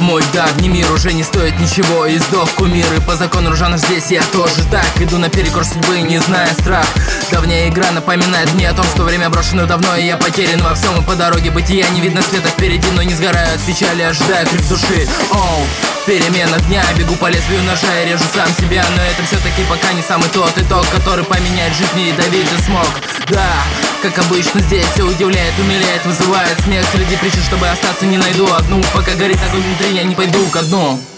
Мой давний мир уже не стоит ничего, и сдох кумир. И по закону Ржанов здесь я тоже так иду наперекор судьбы, не зная страх. Давняя игра напоминает мне о том, что время брошено давно, и я потерян во всем. И по дороге бытия не видно света впереди, но не сгораю от печали, ожидаю крик души. Оу, перемена дня, бегу по лезвию ножа и режу сам себя. Но это все-таки пока не самый тот итог, который поменяет жизнь и давить и смог. Да, как обычно здесь все удивляет, умиляет, вызывает смех. Среди причин, чтобы остаться, не найду одну. Пока горит огонь внутри, я не пойду ко дну.